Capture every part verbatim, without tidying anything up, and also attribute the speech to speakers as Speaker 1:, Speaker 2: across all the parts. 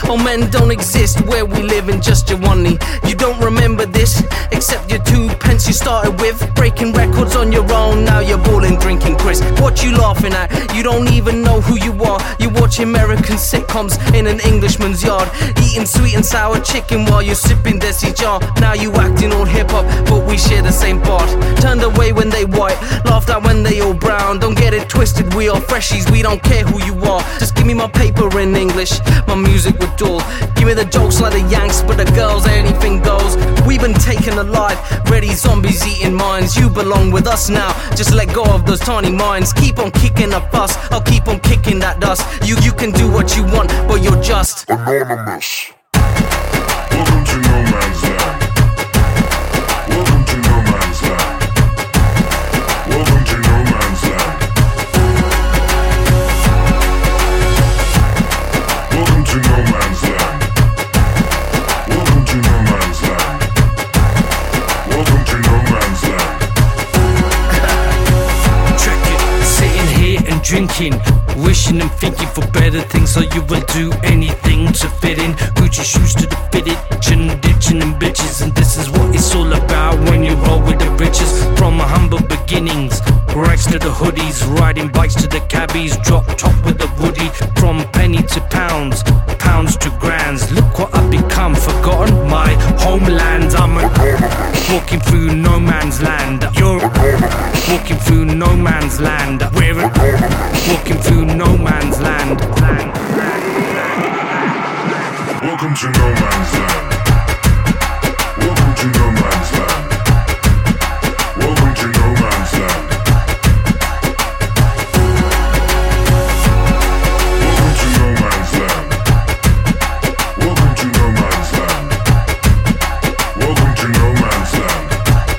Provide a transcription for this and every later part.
Speaker 1: Oh, men don't exist where we live in just your money. You don't remember this, except your two pence you started with. Breaking records on your own, now you're balling, drinking Chris. What you laughing at? You don't even know who you are. You watch American sitcoms in an Englishman's yard, eating sweet and sour chicken while you're sipping Desi jar. Now you acting all hip-hop, but we share the same part. Turned away when they white, laughed at when they all brown. Don't get it twisted, we are freshies, we don't care who you are. Just give me my paper in English, my music with dull. Give me the jokes like the Yanks, but the girls, anything goes. We've been taken alive, ready zombies eating minds. You belong with us now, just let go of those tiny minds. Keep on kicking up fuss, I'll keep on kicking that dust. You, you can do what you want, but you're just
Speaker 2: anonymous. Welcome to no man's land. Welcome to no man's land. Welcome to no man's land. Welcome to no man's land. Welcome to no man's land. Welcome to no man's land.
Speaker 3: Check it, sitting here and drinking, wishing and thinking for better things, so you will do anything to fit in. Gucci shoes to the fitted, chin ditching and bitches, and this is what it's all about when you roll with the riches. From my humble beginnings, rags to the hoodies, riding bikes to the cabbies, drop top with the woody. From penny to pounds, pounds to grands, look what I've become. Forgotten my homeland, I'm a walking through no man's land. You're walking through no man's land. We're walking through no man's land. land, land.
Speaker 2: Welcome to no man's land. Welcome to no man's land. Welcome to no man's land. Welcome to no man's land. Welcome to no man's land. Welcome to no man's land.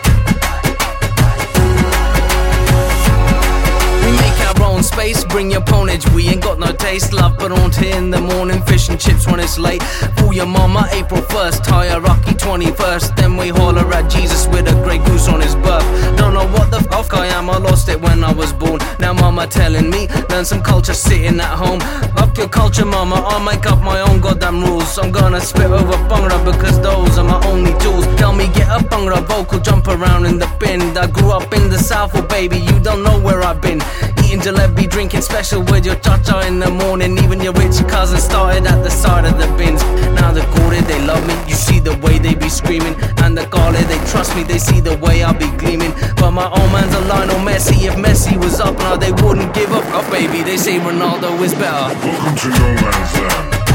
Speaker 1: we make our own space, bring your ponage, we ain't got no taste. Love but on here in the morning, fish and chips when it's late. Fool your mama April first, hierarchy twenty-first. Then we holler at Jesus with a grey goose on his birth. Don't know what the fuck I am, I lost it when I was born. Now mama telling me, learn some culture sitting at home. Fuck your culture mama, I'll make up my own goddamn rules. I'm gonna spit over Bhangra because those are my only tools. Tell me get a Bhangra vocal, jump around in the bin. I grew up in the south, oh baby, you don't know where I've been. Eating jalebi, drinking special with your cha-cha in the morning. Even your rich cousin started at the side of the bins. Now the Gordon, they love me, you see the way they be screaming. And the Garlet, they trust me, they see the way I be gleaming. But my old man's a Lionel Messi, if Messi was up now they wouldn't give up. Oh baby, they say Ronaldo is better.
Speaker 2: Welcome to no man's land.